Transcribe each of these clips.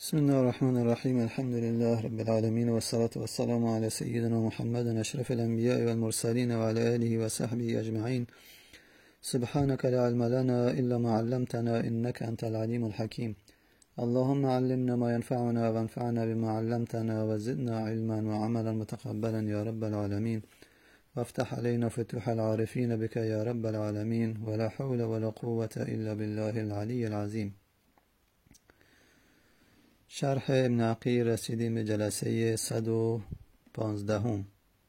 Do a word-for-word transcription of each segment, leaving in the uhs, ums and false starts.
بسم الله الرحمن الرحيم. الحمد لله رب العالمين، والصلاة والسلام على سيدنا محمد أشرف الأنبياء والمرسلين وعلى آله وصحبه أجمعين. سبحانك لا علم لنا إلا ما علمتنا إنك أنت العليم الحكيم. اللهم علمنا ما ينفعنا وانفعنا بما علمتنا وزدنا علما وعملا متقبلا يا رب العالمين، وافتح علينا فتوح العارفين بك يا رب العالمين، ولا حول ولا قوة إلا بالله العلي العظيم. شرح ابن عقیل رسیدیم به جلسه صد و پانزدهم.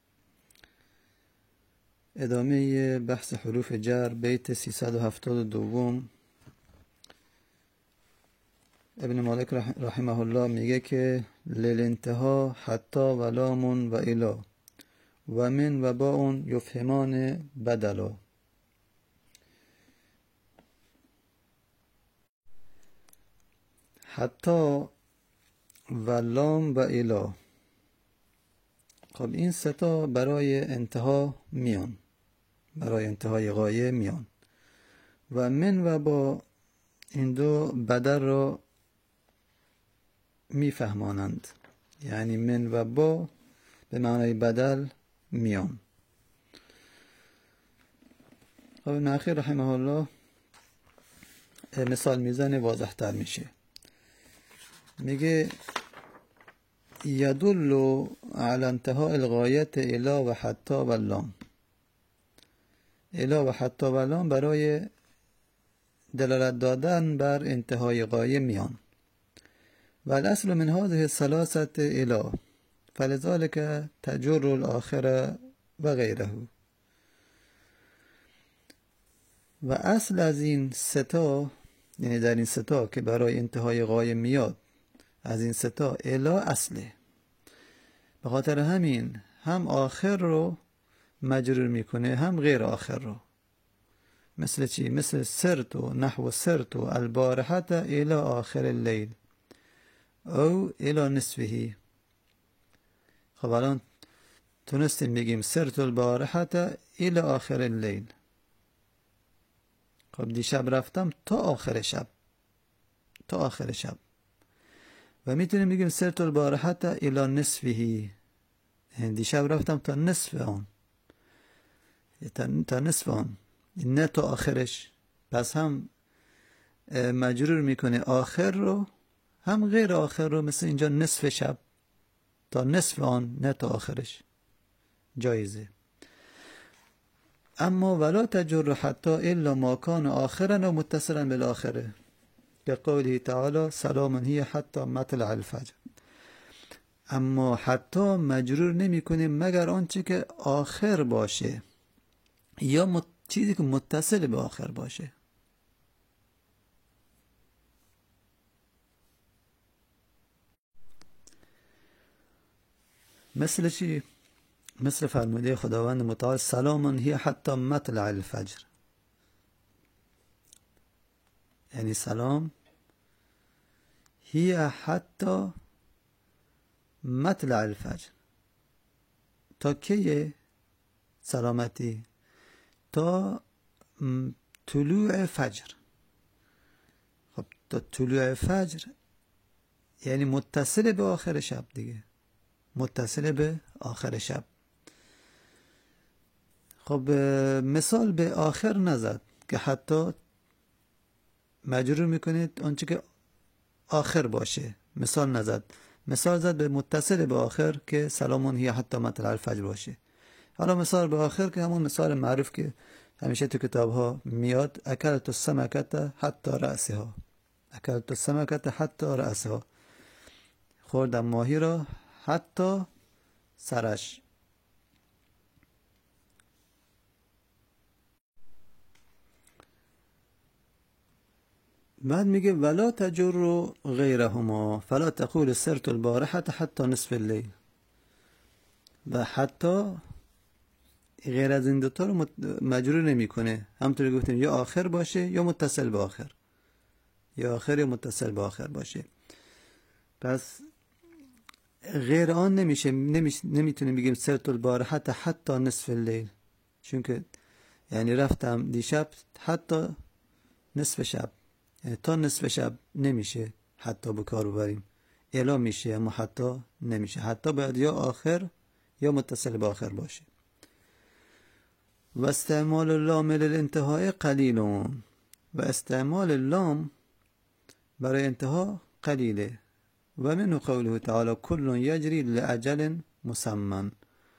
ادامه بحث حروف جر، بیت سیصد و هفتاد و دو. ابن مالک رحمه الله میگه که للانتها حتی و لام و الا و من و باون یفهمان بدلا. حتی و لام و الا، خب این ستا برای انتها میان، برای انتهای غایه میان. و من و با، این دو بدل را میفهمانند، یعنی من و با به معنای بدل میان. خب ابن عقیل رحمه الله مثال میزنه، واضح تر میشه. میگه یدل علی انتهاء الغایت الی و حتی و لام. الی و حتی و لام برای دلالت دادن بر انتهای غایه میان. و الاصل من هذه الثلاثه الی فلذلك تجر الاخر و غیره. و اصل از این ستا، یعنی در این ستا که برای انتهای غایه میاد، از این ستا الی اصله. به خاطر همین هم آخر رو مجرور میکنه هم غیر آخر رو. مثل چی؟ مثل سرت و نحو سرت و البارحت الی آخر اللیل او الی نصفه. خب الان تونستیم بگیم سرت البارحت الی آخر اللیل. خب دیشب رفتم تا آخر شب، تا آخر شب. و میتونیم بگیم سرت البارحت الی نصفه، دیشب رفتم تا نصف آن، تا نصف آن، نه تا آخرش. پس هم مجرور میکنه آخر رو هم غیر آخر رو، مثل اینجا نصف شب، تا نصف آن نه تا آخرش جایزه. اما ولا تجر حتی الا ما کان آخرا و متصلا بالاخره، که قوله تعالی سلام هی حتی مطلع الفجر. اما حتی مجرور نمی کنیم مگر آنچه که آخر باشه یا مت... چیزی که متصل به آخر باشه. مثل چی؟ مثل فرموده خداوند متعال سلام هی حتی مطلع الفجر، یعنی سلام هی حتی مطلع الفجر. تا کیه سلامتی؟ تا طلوع فجر. خب تا طلوع فجر یعنی متصل به آخر شب دیگه، متصل به آخر شب. خب مثال به آخر نزد که حتی مجرور میکنید آنچه که آخر باشه، مثال نزد. مثال زد به متصل به آخر که سلامون هی حتی مطلع الفجر باشه. حالا مثال به آخر که همون مثال معروف که همیشه تو کتاب ها میاد، اکلت السمکت حتی رأسها، اکلت السمکت حتی رأسها، خوردم ماهی را حتی سرش. بعد میگه ولا تجر غیرهما فلا تقول سرت البارحة حتی نصف اللیل. و حتی غیر از این دوتا رو مجرور نمیکنه، همونطوری گفتیم یا آخر باشه یا متصل به آخر، یا آخر یا متصل به آخر باشه. پس غیر آن نمیشه، نمیشه نمیتونیم بگیم سرت البارحة حتی نصف اللیل، چون که یعنی رفتم دیشب حتی نصف شب، یعنی تا نصف شب نمیشه حتی به کار ببریم. الا میشه اما حتی نمیشه. حتی باید یا آخر یا متصل به آخر باشه. و استعمال اللام للانتهای قلیلون، و استعمال اللام برای انتها قلیله. و منه قوله تعالی کل یجری لأجل مسمى.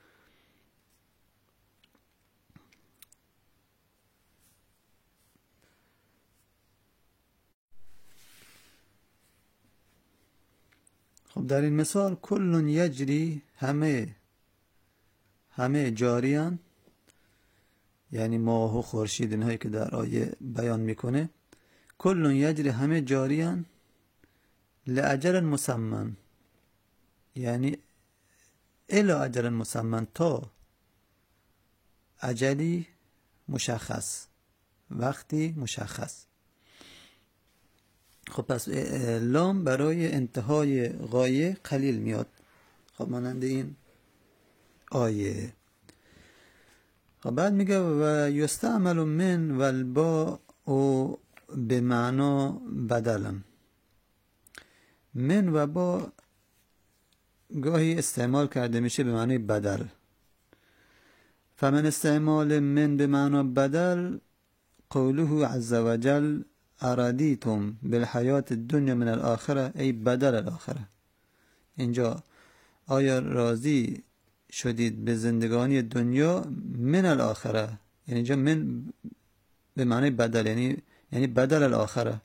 خب در این مثال کل یجری، همه همه جاریان، یعنی ماه و خورشید اینهایی که در آیه بیان میکنه. کل یجری، همه جاریان، لأجل مسمى، یعنی الی اجل مسمى، تا اجلی مشخص، وقتی مشخص. خب پس لام برای انتهای غایه قلیل میاد. خب مانند این آیه. خب بعد میگه و یستعمل من و الباء به معنا بدلم. من و با گاهی استعمال کرده میشه به معنی بدل. فمن استعمال من به معنا بدل قوله عز وجل اردیتم بالحیات الدنیا من الاخره ای بدل الاخره. اینجا آیا راضی شدید به زندگانی دنیا من الاخره، یعنی اینجا من به معنی بدل، یعنی یعنی بدل الاخره.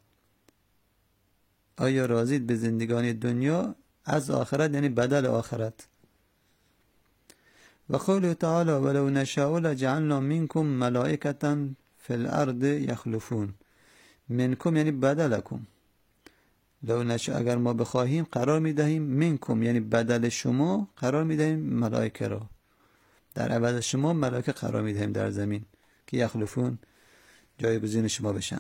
آیا راضید به زندگانی دنیا از آخرت، یعنی بدل آخرت. و قوله تعالی ولو نشاء لجعلنا منکم ملائکة فی الارض یخلفون. منکم یعنی بدلکم. لو نشاء، اگر ما بخواهیم قرار میدهیم منکم، یعنی بدل شما قرار میدهیم ملائکه را، در عوض شما ملائکه قرار میدهیم در زمین که یخلفون، جایگزین شما بشن.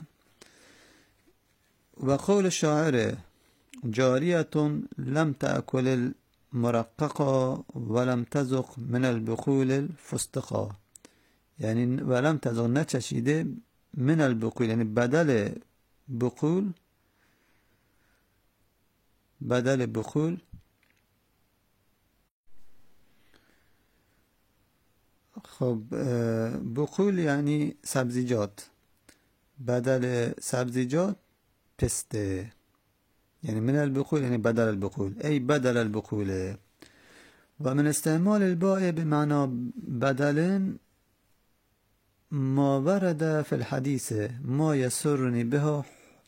و قول شاعر جاریتون لم تأکل المرققا ولم تذق من البقول الفستقا، یعنی ولم تذق، نچشیده، من البقول یعنی بدل بقول، بدل بقول. خب بقول یعنی سبزیجات، بدل سبزیجات پسته، یعنی من البقول یعنی بدل البقول ای بدل البقول. و من استعمال الباء بمعنى بدل ما ورد في الحديث ما يسرني به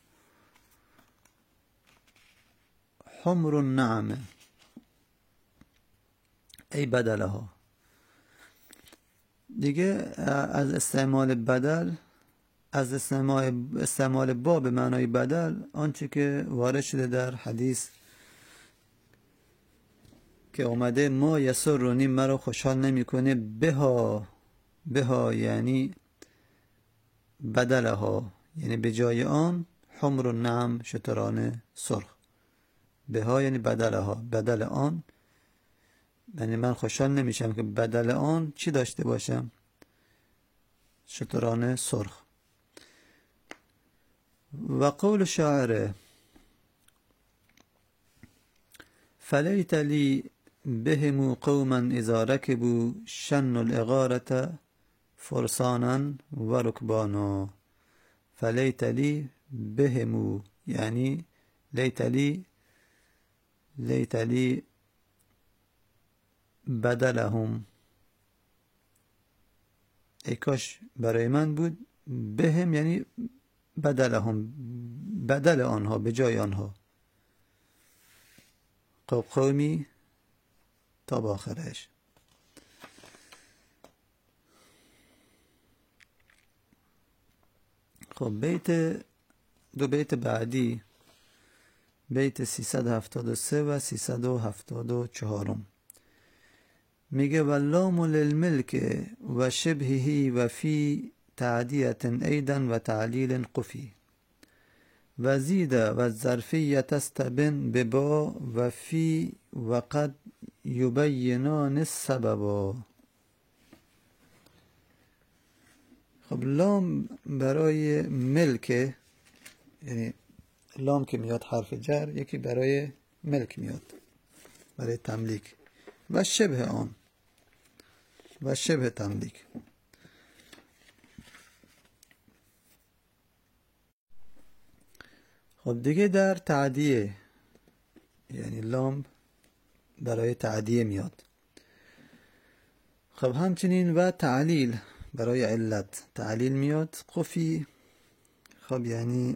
حمر النعم ای بدلها. دیگه از استعمال بدل، از استعمال استعمال با به معنای بدل، آنچه که وارد شده در حدیث که اومده ما یسرنی، مرا خوشحال نمیکنه، بها، بها یعنی بدلها، یعنی به جای آن، حمر النعم، شتران سرخ. بها یعنی بدلها، بدل آن، یعنی من خوشحال نمیشم که بدل آن چی داشته باشم؟ شتران سرخ. و قول شاعر فلیت لی بهم قوما اذا ركبوا شن الاغارة فرسانا و رکبانا. فلیت لی بهم یعنی لیت لی، لیت لی بدلهم، ای کاش برای من بود، بهم یعنی بدلهم، بدل آنها، به جای آنها. خب قومی تا با آخرش. خب بیت دو بیت بعدی، بیت سیصد و هفتاد و سه و سیصد و هفتاد و چهار میگه واللام للملک و شبهه و فی تعدیت ایدن و تعلیل قفی و زید و ظرفیت استبن ببا و فی و قد یبینان السببا. خب لام برای ملک، یعنی لام که میاد حرف جر، یکی برای ملک میاد برای تملیک و شبه آن و شبه تملیک. خب دیگه در تعدیه، یعنی لام برای تعدیه میاد. خب همچنین و تعلیل برای علت، تعلیل میاد. قفی خب یعنی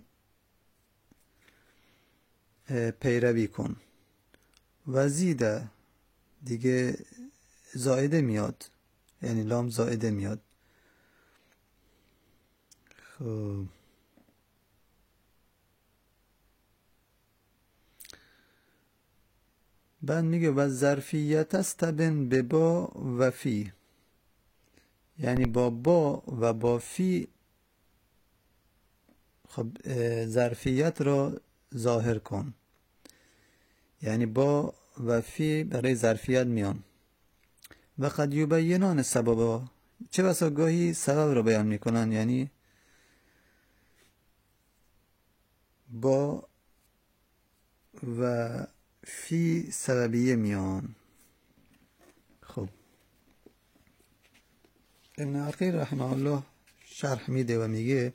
پیروی کن. و زیده دیگه زائده میاد، یعنی لام زائده میاد. خب بعد میگه و ظرفیت استبن به با و فی، یعنی با با و با فی خب ظرفیت را ظاهر کن، یعنی با و فی برای ظرفیت میان. و قد یبینان سببا، چه بسا گاهی سبب را بیان میکنن، یعنی با و فی سببیه میان. خب ابن عقیل رحمه الله شرح میده و میگه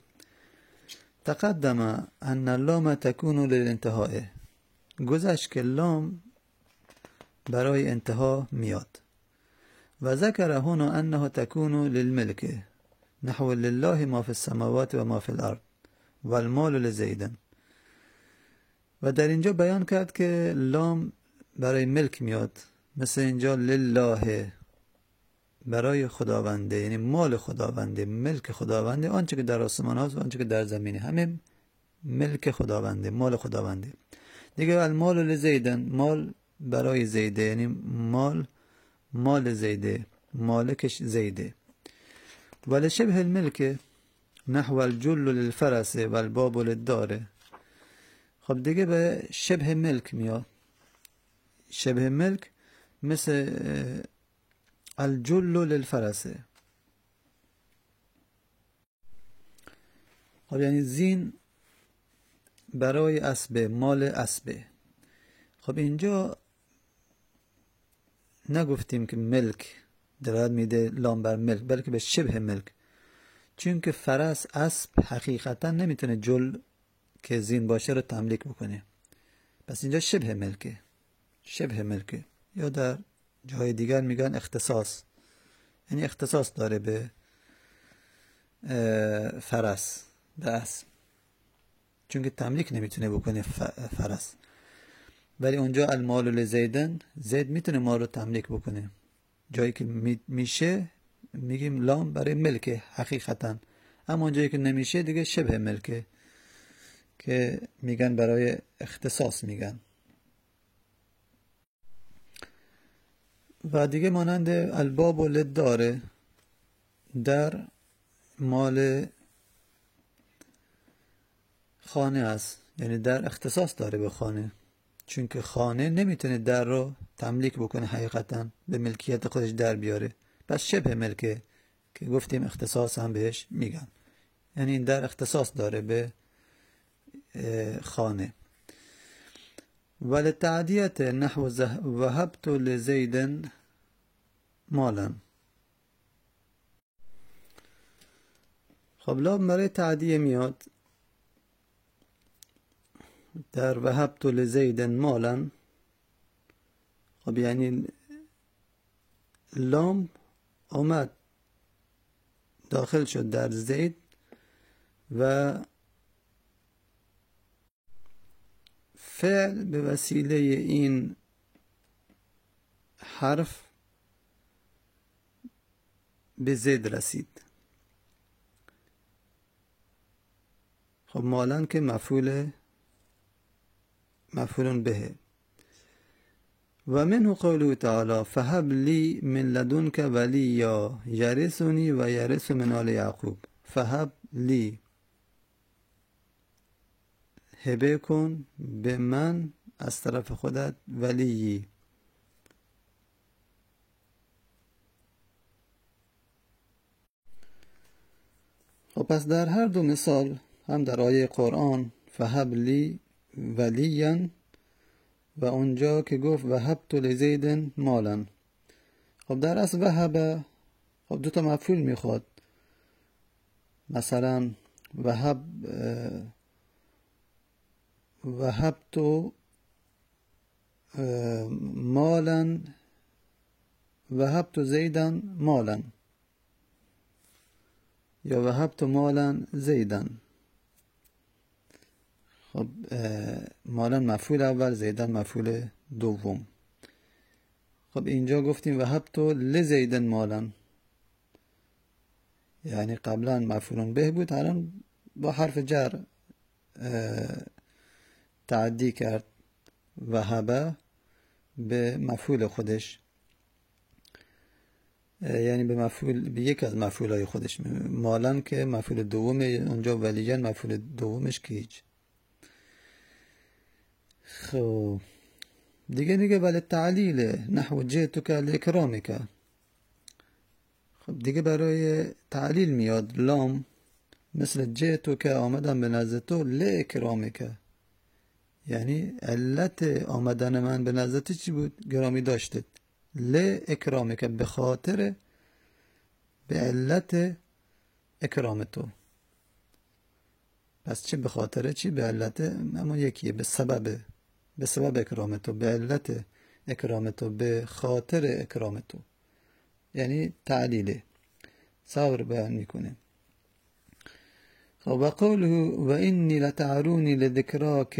تقدم ان اللام تکون للانتهاء، گذشت که لام برای انتها میاد. و ذکر هنا انها تکون للملک نحو لله ما فی السماوات و ما فی الارض و المال لزیدن. و در اینجا بیان کرد که لام برای ملک میاد، مثل اینجا لله برای خداونده، یعنی مال خداونده، ملک خداونده، آنچه که در آسمان هاست و آنچه که در زمینه، همه ملک خداونده، مال خداونده. دیگه المال لزیدن، مال برای زیده، یعنی مال مال زیده، مالکش زیده. ولی شبه الملک نحو الجل للفرس و الباب للدار. خب دیگه به شبه ملک میاد. شبه ملک مثل الجل للفرس، خب یعنی زین برای اسبه، مال اسبه. خب اینجا نگفتیم که ملک دلالت میده لام بر ملک، بلکه به شبه ملک، چون که فرس اسب حقیقتا نمیتونه جل که زین باشه رو تملیک بکنه، پس اینجا شبه ملکه، شبه ملکه. یا در جای دیگر میگن اختصاص، یعنی اختصاص داره به فرس، به اسب، چون که تملیک نمیتونه بکنه فرس. ولی اونجا المال لزیدن، زید میتونه مال رو تملیک بکنه. جایی که میشه میگیم لام برای ملکه حقیقتا، اما جایی که نمیشه دیگه شبه ملکه که میگن برای اختصاص میگن. و دیگه مانند الباب و لد داره، در مال خانه است، یعنی در اختصاص داره به خانه، چون که خانه نمیتونه در رو تملیک بکنه حقیقتا، به ملکیت خودش در بیاره، پس شبه ملکه که گفتیم اختصاص هم بهش میگن، یعنی این در اختصاص داره به خانه. ولی تعدیت نحو وهبت لزیدن مالا. خب لام برای تعدیه میاد در وهبت لزیدن مالا. خب یعنی لام آمد داخل شد در زید و فعل به وسیله این حرف به زید رسید. خب مالا که مفعول مفعول به. و منه قوله تعالی فهب لی من لدنک ولیا یرثنی و یرث من آل یعقوب. فهب لی، هبه کن به من از طرف خودت ولیی. خب پس در هر دو مثال، هم در آیه قرآن فهب لی ولیا و اونجا که گفت وهبت لزید مالا. خب در اصل وهب خب دو تا مفعول میخواد. مثلا وهب وهبت مالا وهبت زیدا مالا یا وهبت مالا زیدا. خب مالا مفعول اول، زیدا مفعول دوم. خب اینجا گفتیم وهبت لزید مالا، یعنی قبلا مفعول به بود، الان با حرف جر تعدی کرد وهبه به مفعول خودش، یعنی به مفعول به یک از مفعولای خودش. مالا که مفعول دومه اونجا، ولیجن مفعول دومش که هیچ. خب دیگه میگه ولی تعلیل نحو جئتک لاکرامک. خب دیگه برای تعلیل میاد لام، مثل جئتک آمدم به نزد تو لاکرامک، یعنی علت آمدن من به نزد تو چی بود؟ گرامی داشتت. لاکرامک به خاطر، به علت اکرام تو. پس چی به خاطر چی؟ به علت اما یکیه، به سبب، به سبب اکرام تو، به علت اکرام تو، به خاطر اکرام تو، یعنی تعلیله صبر بیان میکنه. خب و قوله و اینی لتعرونی لذکراک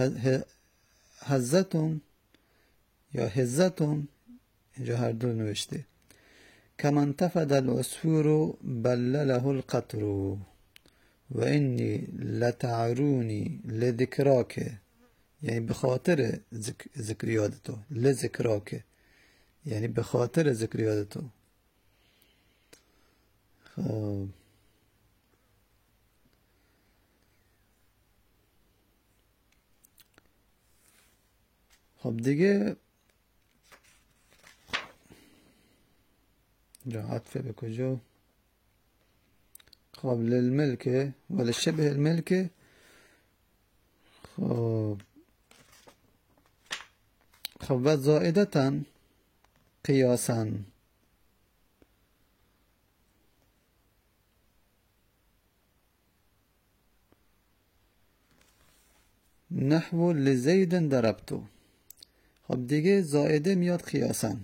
هزتون یا هزتون، اینجا هر دو نوشته. کمن تفد العصفور بلله القطر و اینی لتعرونی لذکراک، یعنی به خاطر ذکر یاد تو، لذکراک یعنی به خاطر ذکر یاد تو. خب خب دیگه جا عطفه به کجا؟ قبل الملك ولا شبه الملك. خب خب و زائدتا قیاسا، نحو لزید ضربتو. خب دیگه زائده میاد قیاسا،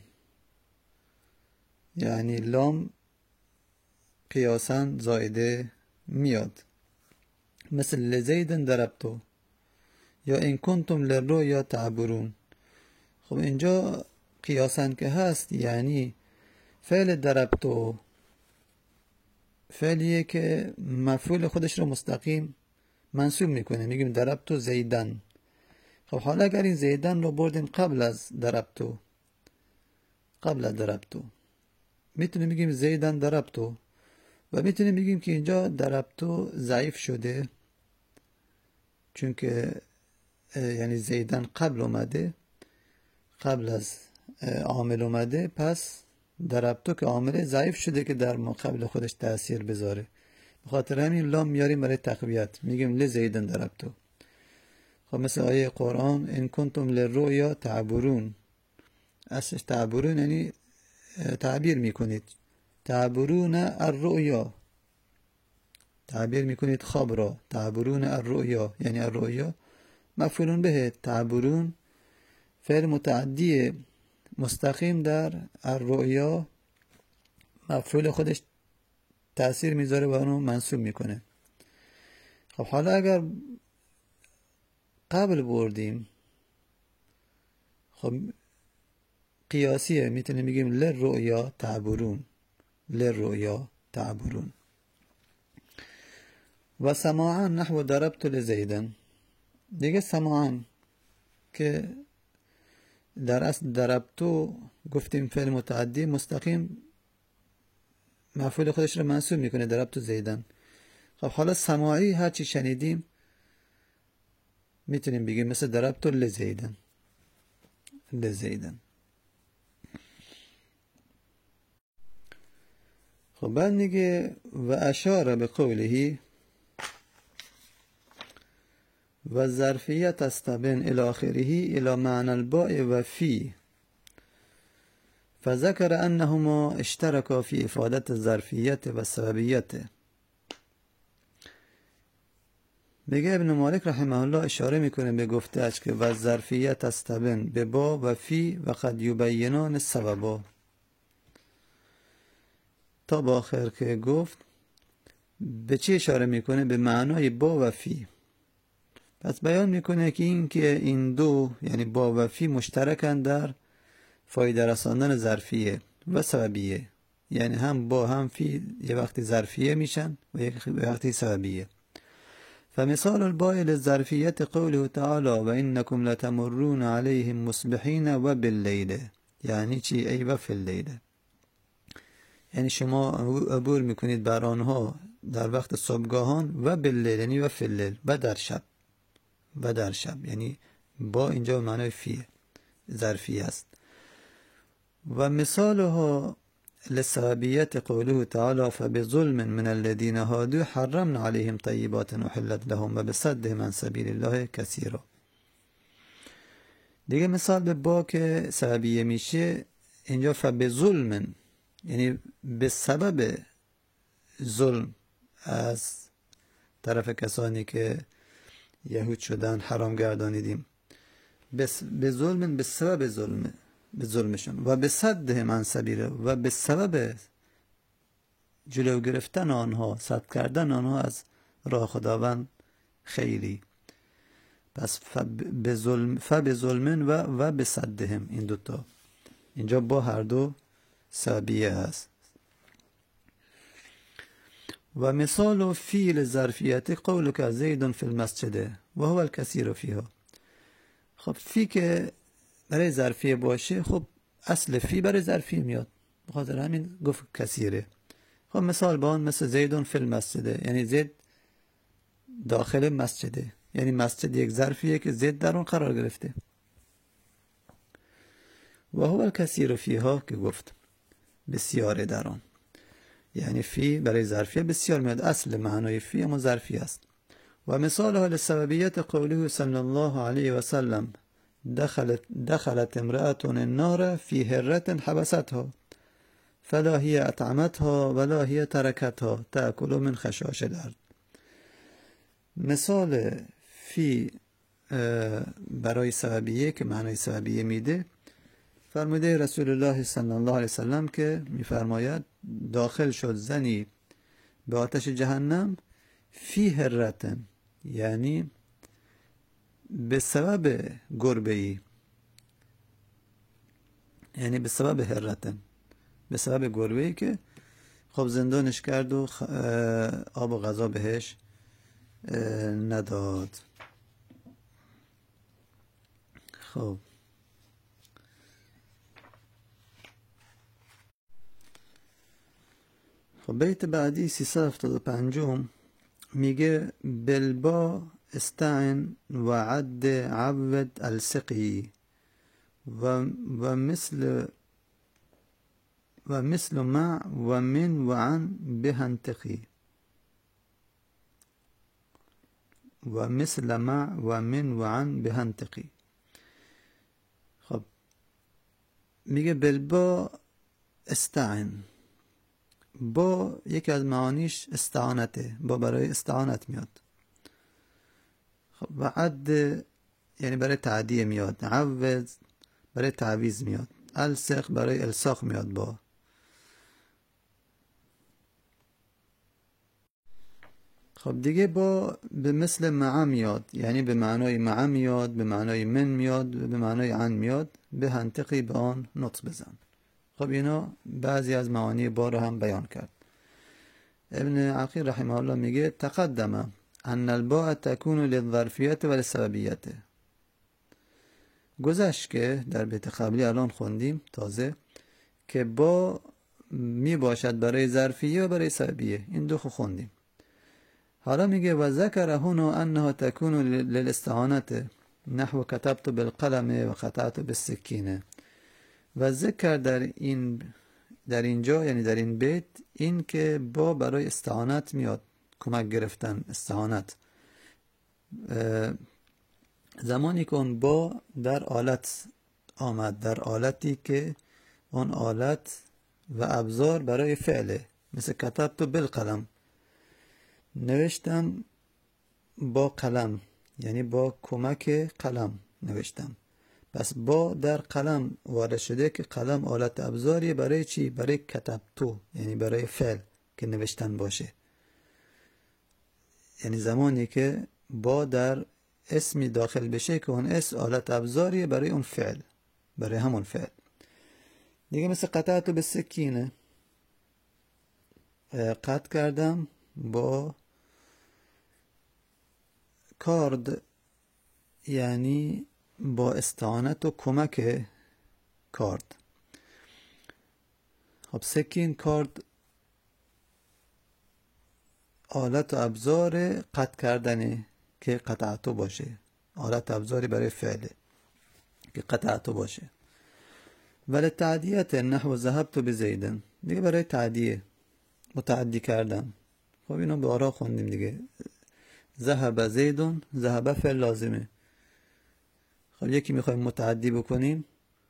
یعنی لام قیاسا زائده میاد، مثل لزید ضربتو یا این کنتم للرؤیا تعبرون. خب اینجا قیاسا که هست، یعنی فعل ضربتو فعلیه که مفعول خودش رو مستقیم منصوب میکنه، میگیم ضربتو زیدن. خب حالا اگر این زیدن رو بردیم قبل از ضربتو، قبل از ضربتو، میتونیم بگیم زیدن ضربتو، و میتونیم بگیم که اینجا ضربتو ضعیف شده، چون که یعنی زیدن قبل اومده، قبل از عامل اومده، پس ضربتو که عامل ضعیف شده که در مقابل خودش تأثیر بذاره. بخاطر همین لام میاریم برای تقویت، میگیم لزیدن ضربتو. خب مثل آیه قرآن ان کنتم للرؤیا تعبرون، اصلش تعبرون یعنی تعبیر میکنید، تعبرون الرؤیا، تعبیر میکنید خواب را. تعبرون الرؤیا یعنی الرؤیا مفعول به، تعبرون فعل متعدی مستقیم در الرؤیا، مفعول خودش تأثیر میذاره و اونو منصوب میکنه. خب حالا اگر قبل بردیم، خب قیاسیه، میتونیم بگیم للرؤیا تعبرون، للرؤیا تعبرون. و سماعا نحو ضربت لزیدن. دیگه سماعا که در اصل ضربتو گفتیم فعل متعدی مستقیم مفعول خودش رو منصوب میکنه، ضربتو زیدن. خب حالا سماعی هرچی شنیدیم میتونیم بگیم مثل ضربتو لزیدن، لزیدن. خب بعد میگه و اشاره به قوله و ظرفیت استبن الى آخره الى معنى الباء و فی، فذكر انهما اشتركا في افادت الظرفیت و سببیت. میگه ابن مالک رحمه الله اشاره میکنه به گفته‌اش که و ظرفیت استبن به با و فی و قد یبینان السببا، تا با آخر که گفت به چی اشاره میکنه؟ به معنای با و فی. پس بیان میکنه که این که این دو یعنی با و فی مشترکن در فایده رساندن ظرفیه و سببیه، یعنی هم با هم فی یه وقتی ظرفیه میشن و یک وقتی سببیه. فمثال الباء للظرفیت قوله تعالی و انکم لتمرون علیهم مصبحین و باللیل، یعنی چی؟ ای و فی اللیل، یعنی شما عبور میکنید بر آنها در وقت صبحگاهان و باللیل یعنی و فی اللیل و در شب، و در شب یعنی با اینجا معنای فی ظرفی است. و مثالها للسببیت قوله تعالی فبظلم من الذين هادوا حرمنا عليهم طيبات احلت لهم و بصدهم عن سبیل الله کثیرا. دیگه مثال به با که سببیه میشه اینجا فبظلم یعنی به سبب ظلم از طرف کسانی که یهود شدن حرام گردانیدیم، به ظلم به سبب ظلم به ظلمشون و به صدهم عن سبیل و به سبب جلو گرفتن آنها، صد کردن آنها از راه خداوند خیری. پس به ظلم فب ظلمن و و به صدهم، این دوتا اینجا با هر دو سببیه هست. و مثال فیل ظرفیت قولک زید فی المسجد و هو الکثیر فیها. خب فی که برای ظرفیه باشه، خب اصل فی برای ظرفیه میاد، بخاطر همین گفت کثیره. خب مثال با آن مثل زیدون فی المسجد، یعنی زید داخل مسجده، یعنی مسجد یک ظرفیه که زید در اون قرار گرفته. و هو الکثیر فیها که گفت بسیاره در آن، یعنی فی برای ظرفیه بسیار میاد، اصل معنای فی اما ظرفیه است. و مثال حال سببیت قوله صلی الله علیه و سلم دخلت دخلت امرأة النار فی هرة حبستها فلا هی اطعمتها ولا هی ترکتها تأکل من خشاش الارض. مثال فی برای سببیه که معنای سببیه میده، فرموده رسول الله صلی الله علیه وسلم که میفرماید داخل شد زنی به آتش جهنم فی هرتن، یعنی به سبب گربه ای، یعنی به سبب هرتن، به سبب گربه ای که خب زندانش کرد و آب و غذا بهش نداد. خب خب بیت بعدی سیصد و هفتاد و پنج میگه بلبا استعن و عد عود السقی و, و مثل و مثل مع و من و عن بهنتقی و مثل مع و من و عن بهنتقی. خب میگه بلبا استعن، با یکی از معانیش استعانته، با برای استعانت میاد. خب و عد یعنی برای تعدیه میاد، عوض برای تعویض میاد، السق برای الساق میاد با. خب دیگه با به مثل مع میاد، یعنی به معنای مع میاد، به معنای من میاد، به معنای عن میاد، به هنتقی به آن نطق بزن. خب اینا بعضی از معانی با رو هم بیان کرد. ابن عقیل رحمه الله میگه تقدم ان الباء تكون للظرفیت و للسببیت. گذشت که در بیت قبلی الان خوندیم تازه که با می باشد برای ظرفیه و برای سببیه، این دو خو خوندیم. حالا میگه و ذکر هنا انها تكون للاستعانت نحو كتبت بالقلم و قطعت بالسکینه. و ذکر در این در اینجا یعنی در این بیت این که با برای استعانت میاد، کمک گرفتن، استعانت. زمانی که اون با در آلت آمد، در آلتی که اون آلت و ابزار برای فعله، مثل کتبت بالقلم، نوشتم با قلم، یعنی با کمک قلم نوشتم. پس با در قلم وارد شده که قلم آلت ابزاری برای چی؟ برای کتبتو، یعنی برای فعل که نوشتن باشه. یعنی زمانی که با در اسمی داخل بشه که اون اسم آلت ابزاری برای اون فعل، برای همون فعل. دیگه مثل قطعتو به سکینه، قطع کردم با کارد، یعنی با استعانت و کمک کارد. خب سکین، کارد، آلت و ابزار قطع کردنه که قطعتو باشه، آلت ابزاری برای فعله که قطعتو باشه. ولی تعدیت نحو ذهبت بزیدن، دیگه برای تعدیه، متعدی کردن. خب اینو به آرا خوندیم دیگه. ذهب زیدون، ذهب فعل لازمه. خب یکی میخوایم متعدی بکنیم،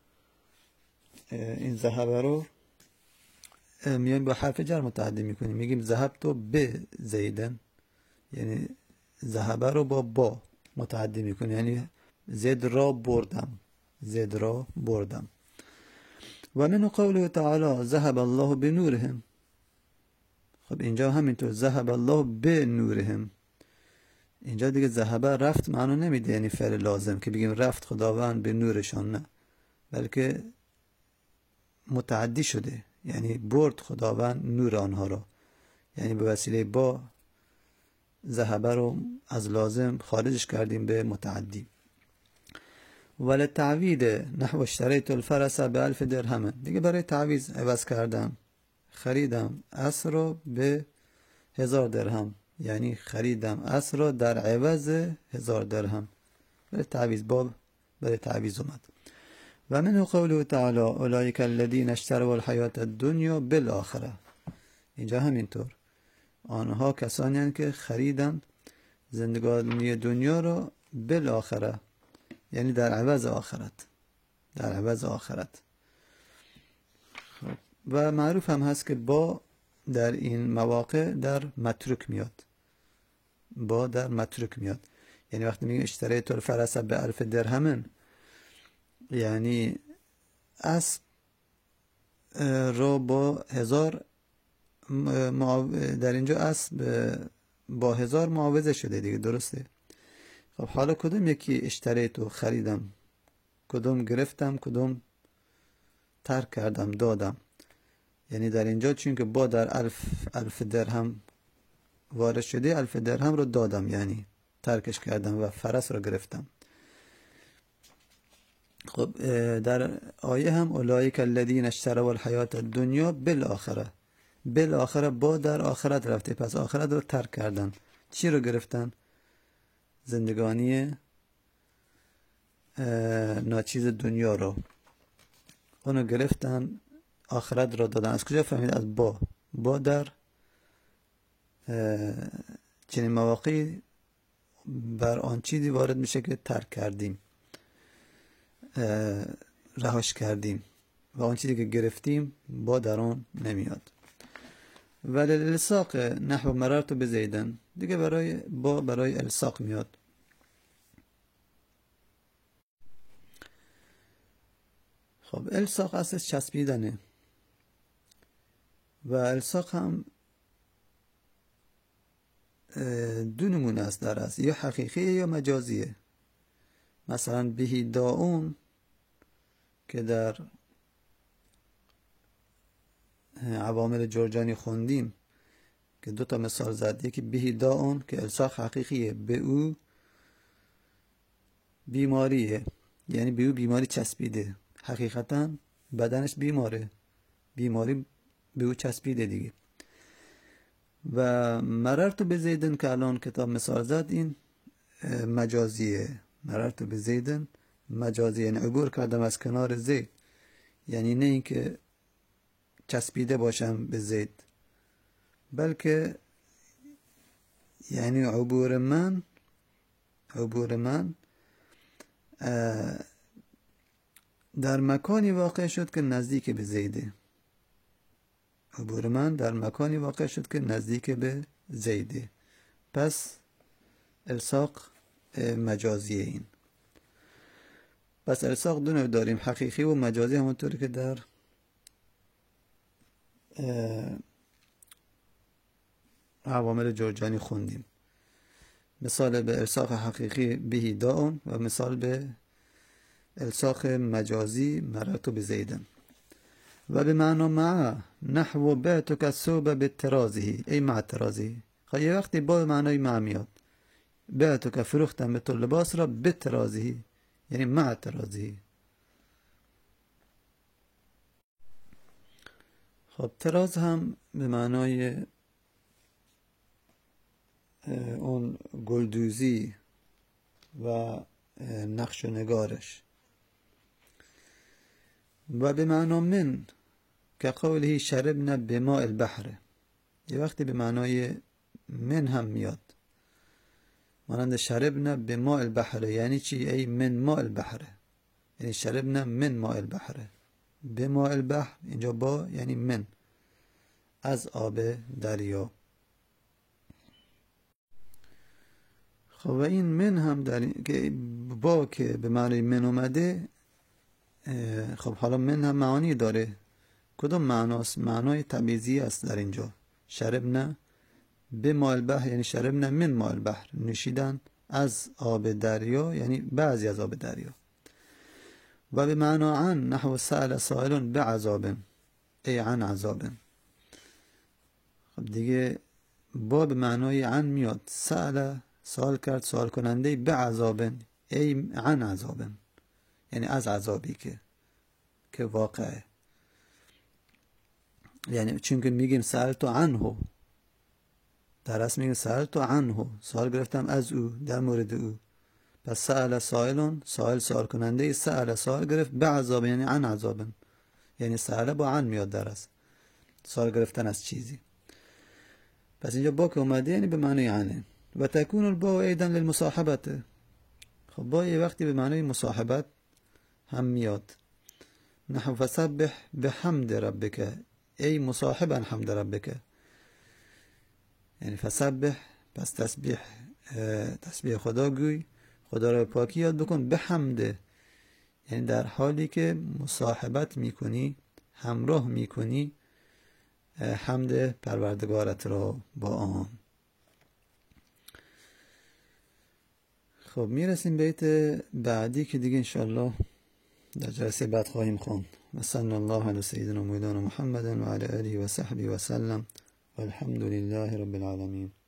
این ذهب رو میایم با حرف جر متعدی میکنیم، میگیم ذهبتو به زیدن، یعنی ذهب رو با با متعدی میکنیم، یعنی زید را بردم، زید را بردم. و من قوله تعالی ذهب الله بنورهم. خب اینجا همینطور ذهب الله بنورهم، اینجا دیگه ذهب رفت معنا نمیده، یعنی فعل لازم که بگیم رفت خداوند به نورشان، نه، بلکه متعدی شده، یعنی برد خداوند نور آنها را، یعنی به وسیله با ذهب رو از لازم خارجش کردیم به متعدی. ولی تعوید نحو اشتریت الفرس به الف درهم، دیگه برای تعویض عوض کردم، خریدم اسب رو به هزار درهم، یعنی خریدم اسب رو در عوض هزار درهم، برای تعویض، باب برای تعویض اومد. و من قوله تعالی اولئک الذین اشتروا الحیاة الدنیا بالآخره، اینجا همینطور، آنها کسانی هستند که خریدن زندگانی دنیا رو بالآخره، یعنی در عوض آخرت، در عوض آخرت. و معروف هم هست که با در این مواقع در متروک میاد، با در متروک میاد، یعنی وقتی میگه اشتریت الفرس به الف درهم، یعنی اسب رو با هزار در اینجا اسب با هزار معاوضه شده دیگه، درسته؟ خب حالا کدوم یکی اشتریتو خریدم، کدوم گرفتم، کدوم ترک کردم، دادم؟ یعنی در اینجا چون که با در الف الف درهم وارد شده، الف درهم رو دادم، یعنی ترکش کردم و فرس رو گرفتم. خب در آیه هم اولئک الذین اشتروا الحیاة الدنیا بالآخره، بالآخره با در آخرت رفته، پس آخرت رو ترک کردن. چی رو گرفتن؟ زندگانی ناچیز دنیا رو، اونو گرفتن، آخرت رو دادن. از کجا فهمید؟ از با با در چنین مواقعی بر آن چیزی وارد میشه که ترک کردیم، رهاش کردیم، و آن چیزی که گرفتیم با در آن نمیاد. ولی الساق نحو مررت بزیدن، دیگه برای با برای الساق میاد. خب الساق اصلش چسبیدنه، و الساق هم دو نمونه است در است، یا حقیقیه یا مجازیه. مثلا بهی داون که در عوامل جرجانی خوندیم که دو تا مثال زد، یکی بهی داون که الساق حقیقیه، به او بیماریه، یعنی به او بیماری چسبیده، حقیقتا بدنش بیماره، بیماری به او چسبیده دیگه. و مررت به زیدن که الان کتاب مثال زد، این مجازیه، مررت به زیدن مجازیه، یعنی عبور کردم از کنار زید، یعنی نه اینکه چسبیده باشم به زید، بلکه یعنی عبور من عبور من در مکانی واقع شد که نزدیک به زیده. عبور من در مکانی واقع شد که نزدیک به زیده. پس الصاق مجازی این. پس الصاق دو نوع داریم، حقیقی و مجازی، همونطوری که در عوامل جرجانی خوندیم. مثال به الصاق حقیقی بهی داون و مثال به الصاق مجازی مررت بزیدن. و به معنا مع نحو بعتک الثوب بالترازه، ای مع ترازه. خب یه وقتی با معنای مع میاد، بعتک فروختم به تو لباس را بالترازه، یعنی مع ترازه. خب تراز هم به معنای اون گلدوزی و نقش و نگارش. و به معنا من که قوله شربنا بماء البحر، یه وقتی به معنای من هم میاد، مانند شربنا بماء البحر یعنی چی؟ ای من ماء البحر، یعنی شربنا من ماء البحر. بماء البحر اینجا با یعنی من، از آب دریا. خب و این من هم در با که به معنی من اومده، خب حالا من هم معانی داره. کدوم معناست؟ معنای تبعیضی است در اینجا. شربنا به ماء البحر یعنی شربنا من ماء البحر، نوشیدن از آب دریا یعنی بعضی از آب دریا. و به معنا عن نحو سأل سائل بعذاب، ای عن عذاب. خب دیگه با به معنای عن میاد، سأل سوال کرد، سوال کننده، بعذاب ای عن عذاب، یعنی از عذابی که که واقعه. یعنی چون که میگیم سألت عنه، در اصل میگیم سألت عنه، سوال گرفتم از او، در مورد او. پس سأل سائلون، سائل سوال کننده، سأل سوال گرفت، بعذاب یعنی عن عذاب، یعنی سأل با عن میاد در اصل، سوال گرفتن از چیزی. پس اینجا با که اومده یعنی به معنی عنه. و تکون الباء ایضا للمصاحبت. خب با یه وقتی به معنی مصاحبت هم میاد، نحو فسبح بحمد ربک، ای مصاحبا حمد ربک، یعنی فسبح پس تسبیح تسبیح خدا گوی، خدا را پاکی یاد بکن، بحمد یعنی در حالی که مصاحبت میکنی، همراه میکنی حمد پروردگارت را با آن. خب میرسیم بیت بعدی که دیگه انشالله در جلسه بعد خواهیم خوند. صلی الله علی سیدنا مولانا محمد و علی آله و صحبه و سلم والحمد لله رب العالمین.